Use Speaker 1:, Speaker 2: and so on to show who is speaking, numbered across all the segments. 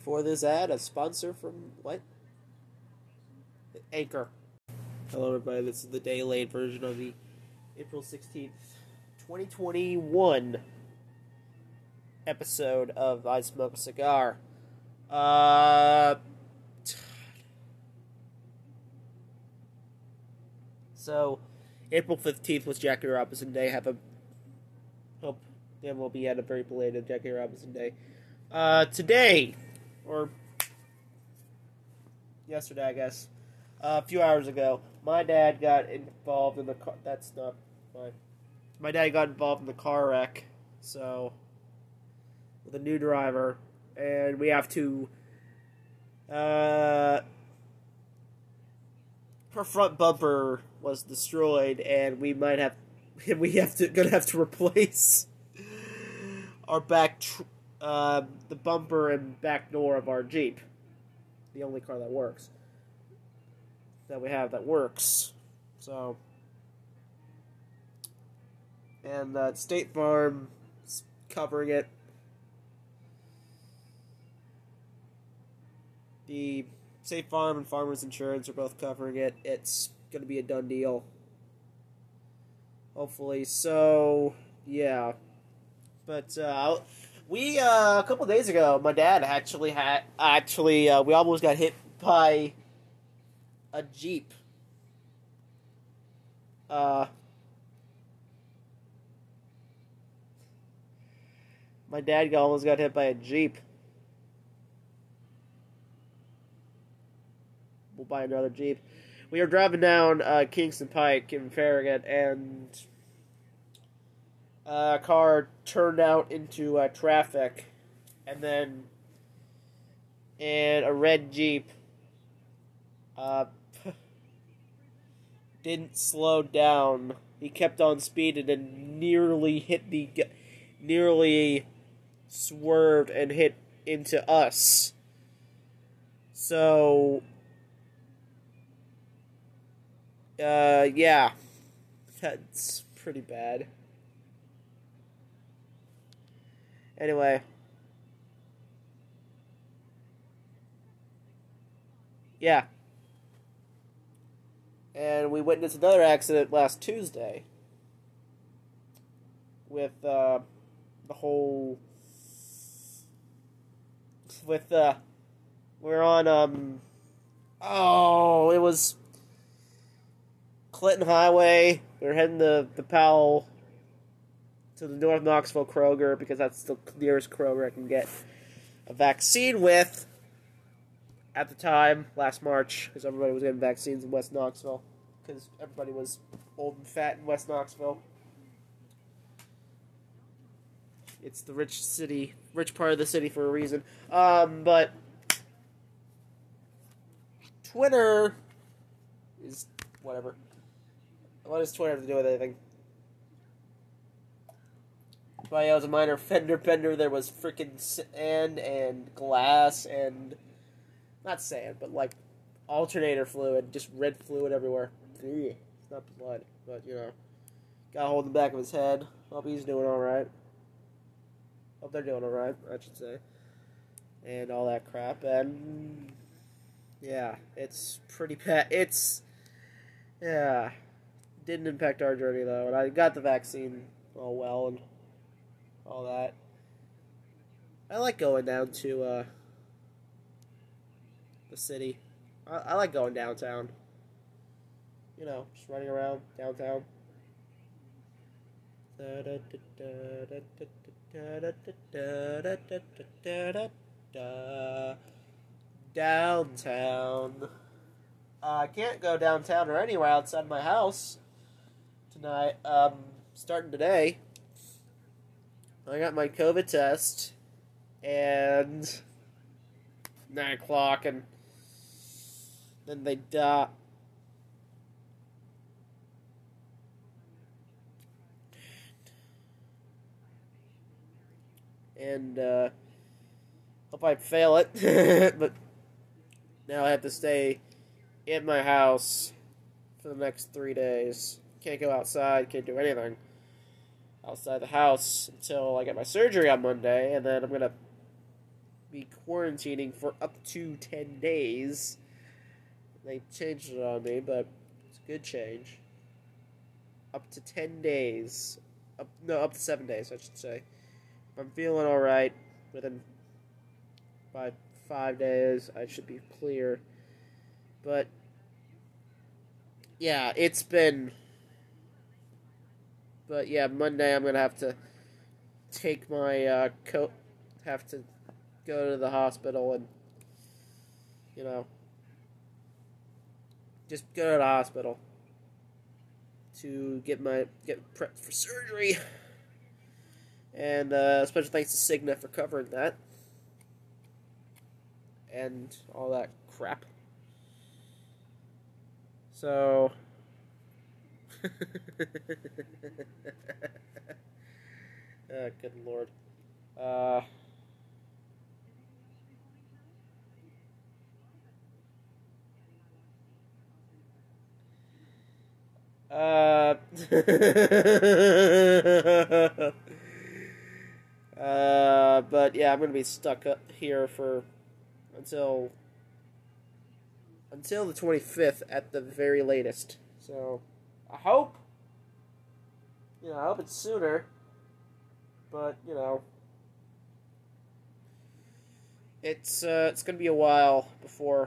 Speaker 1: For this ad, a sponsor from what? Anchor. Hello, everybody. This is the day late version of the April 16th, 2021 episode of I Smoke a Cigar. So, April 15th was Jackie Robinson Day. Hope Dan will be at a very belated Jackie Robinson Day. Today, or yesterday, I guess, a few hours ago, my dad got involved in the car. That's not fine. My dad got involved in the car wreck, so with a new driver, and we have to. Her front bumper was destroyed, and gonna have to replace our the bumper and back door of our Jeep. The only car that works. That we have that works. So. And State Farm is covering it. The State Farm and Farmers Insurance are both covering it. It's going to be a done deal. Hopefully. So, yeah. But, we, a couple days ago, my dad we almost got hit by a Jeep. My dad almost got hit by a Jeep. We'll buy another Jeep. We were driving down Kingston Pike in Farragut, and a car turned out into traffic, and then a red Jeep didn't slow down. He kept on speeding and nearly swerved and hit into us. So, yeah, that's pretty bad. Anyway. Yeah. And we witnessed another accident last Tuesday. With, the whole... we're on, it was Clinton Highway. We were heading to Powell, to the North Knoxville Kroger, because that's the nearest Kroger I can get a vaccine with at the time, last March, because everybody was getting vaccines in West Knoxville, because everybody was old and fat in West Knoxville. It's the rich part of the city for a reason. But Twitter is whatever. What does Twitter have to do with anything? But I was a minor fender bender. There was freaking sand and glass and not sand, but like alternator fluid, just red fluid everywhere. It's not blood, but got a hold in the back of his head. Hope he's doing all right. Hope they're doing alright, I should say. And all that crap. And, yeah, it's pretty bad. Didn't impact our journey, though. And I got the vaccine all well and all that. I like going down to, the city. I like going downtown. Just running around downtown. Downtown. I can't go downtown or anywhere outside my house tonight. Starting today, I got my COVID test, and 9 o'clock, and then they and hope I fail it, but now I have to stay in my house for the next 3 days. Can't go outside, can't do anything outside the house until I get my surgery on Monday, and then I'm going to be quarantining for up to 10 days. They changed it on me, but it's a good change. Up to 10 days. Up to 7 days, I should say. If I'm feeling alright, within by 5 days, I should be clear. But, yeah, it's been... But, yeah, Monday I'm going to have to take my coat, have to go to the hospital and, you know, just go to the hospital to get prepped for surgery. And special thanks to Cigna for covering that and all that crap. So, good lord. But yeah, I'm gonna be stuck up here for until the 25th at the very latest. So I hope it's sooner. But it's gonna be a while before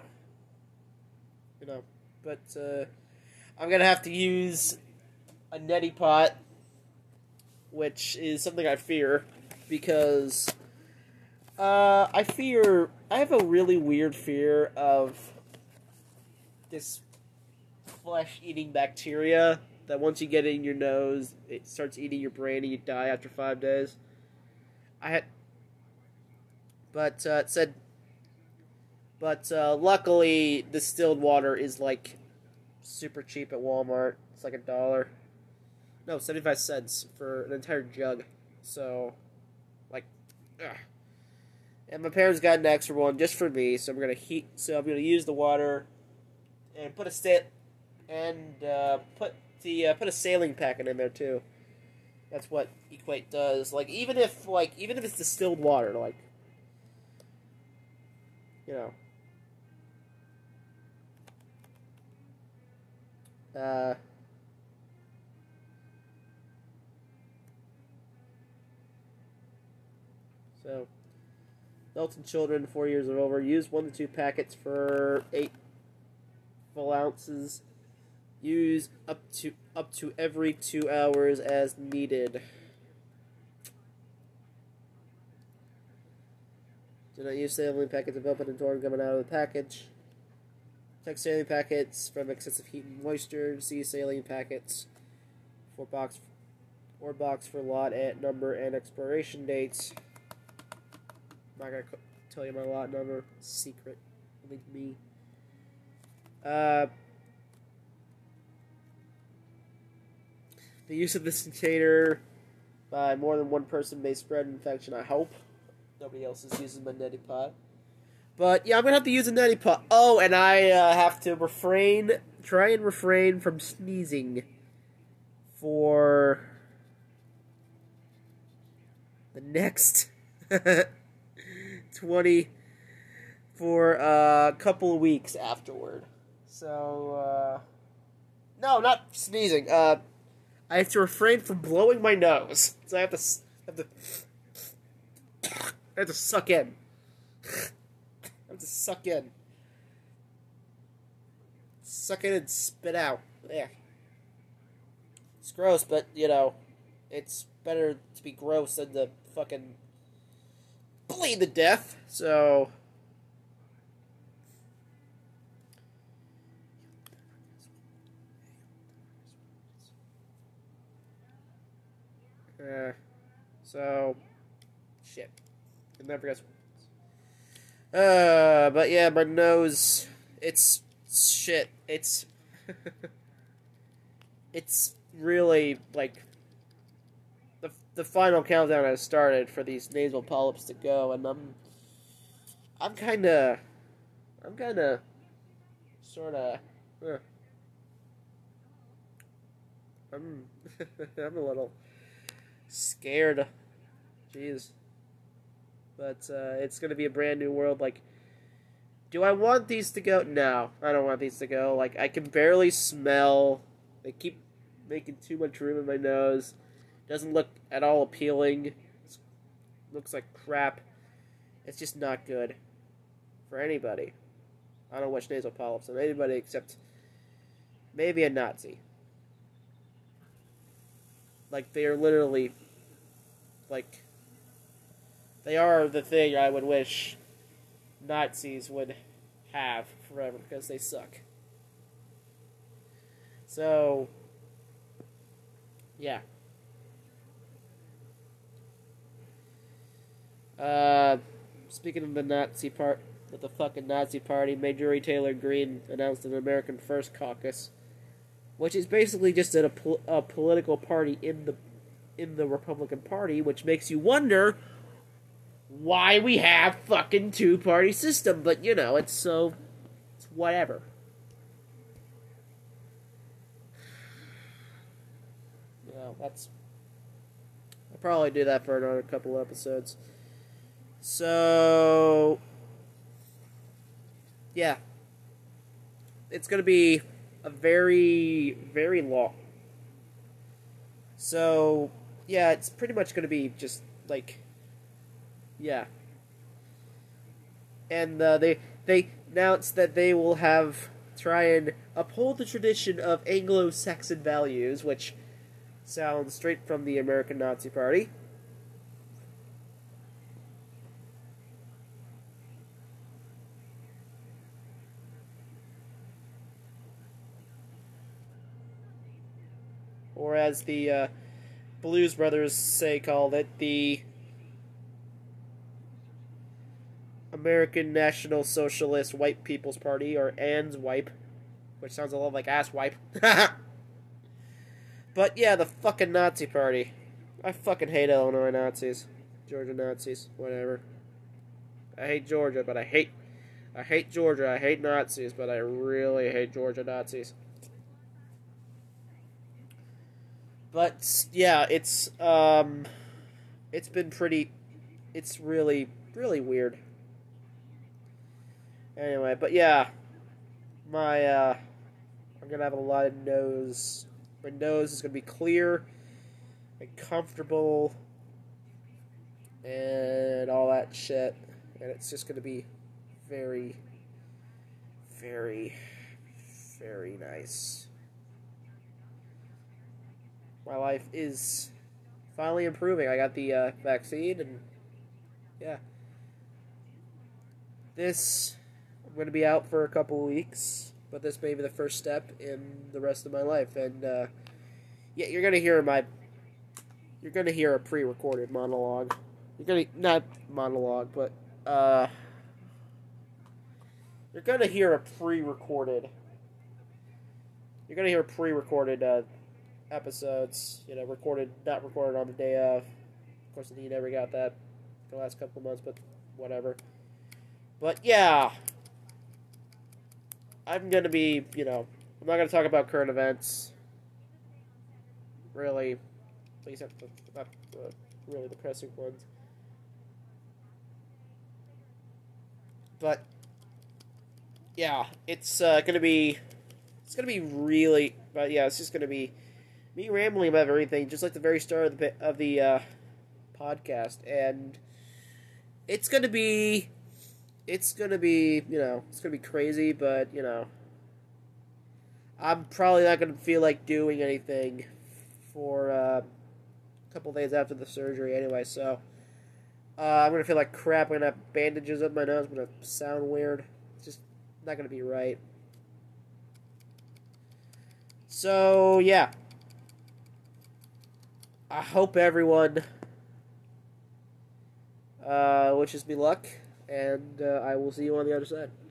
Speaker 1: But I'm gonna have to use a neti pot, which is something I fear because I have a really weird fear of this flesh-eating bacteria that once you get it in your nose, it starts eating your brain and you die after 5 days. Luckily, distilled water is like super cheap at Walmart. It's like $1. No, 75 cents for an entire jug. So, like, ugh. And my parents got an extra one just for me, so I'm gonna use the water and put a saline packet in there too. That's what Equate does. Even if it's distilled water, so adults and children 4 years or over use 1 to 2 packets for 8 full ounces. Use up to every 2 hours as needed. Do not use saline packets if open and torn coming out of the package. Protect saline packets from excessive heat and moisture. See saline packets for box for lot and number and expiration dates. I'm not gonna tell you my lot number. It's secret. Only to me. The use of this container by more than one person may spread infection. I hope nobody else is using my neti pot. But yeah, I'm gonna have to use a neti pot. Oh, and I have to try and refrain from sneezing for the next for a couple of weeks afterward. So no, not sneezing. I have to refrain from blowing my nose. So I have to suck in. I have to suck in. Suck in and spit out. Yeah. It's gross, but, it's better to be gross than to fucking bleed to death. So... shit. I never guess. But yeah, my nose, it's shit. It's, it's really, the final countdown has started for these nasal polyps to go, and I'm kinda, sorta, I'm a little scared. Jeez. But it's going to be a brand new world. Like, do I want these to go? No, I don't want these to go. Like, I can barely smell. They keep making too much room in my nose. Doesn't look at all appealing. It looks like crap. It's just not good for anybody. I don't wish nasal polyps on anybody except maybe a Nazi. Like, they are literally, like, they are the thing I would wish Nazis would have forever, because they suck. So, yeah. Speaking of the Nazi part, with the fucking Nazi party, Marjorie Taylor Greene announced an American First Caucus, which is basically just a political party in the Republican Party, which makes you wonder why we have fucking two-party system. But you know, it's whatever. You know, I'll probably do that for another couple episodes. So, yeah. It's going to be a very, very long. So, yeah, it's pretty much going to be just, like, yeah. And they announced that they will try and uphold the tradition of Anglo-Saxon values, which sounds straight from the American Nazi Party. Or as the Blues Brothers called it, the American National Socialist White People's Party, or ANSWIPE, which sounds a lot like asswipe. But yeah, the fucking Nazi Party. I fucking hate Illinois Nazis, Georgia Nazis, whatever. I hate Georgia, but I hate Georgia. I hate Nazis, but I really hate Georgia Nazis. But yeah, it's been pretty. It's really, really weird. Anyway, but yeah, I'm gonna have a lot of nose. My nose is gonna be clear and comfortable and all that shit, and it's just gonna be very, very, very nice. My life is finally improving. I got the vaccine, and yeah. I'm going to be out for a couple weeks, but this may be the first step in the rest of my life. And yeah, you're going to hear a pre-recorded monologue. Not monologue, but you're going to hear a pre-recorded. You're going to hear pre-recorded episodes, not recorded on the day of. Of course, you never got that the last couple of months, but whatever. But yeah, I'm gonna be, I'm not gonna talk about current events. Really, at least not the really depressing ones. But yeah, it's gonna be really. But yeah, it's just gonna be me rambling about everything, just like the very start of the podcast, and it's gonna be crazy, but I'm probably not gonna feel like doing anything for a couple days after the surgery anyway. So I'm gonna feel like crap. I'm gonna have bandages up my nose. I'm gonna sound weird. It's just not gonna be right. So yeah. I hope everyone wishes me luck, and I will see you on the other side.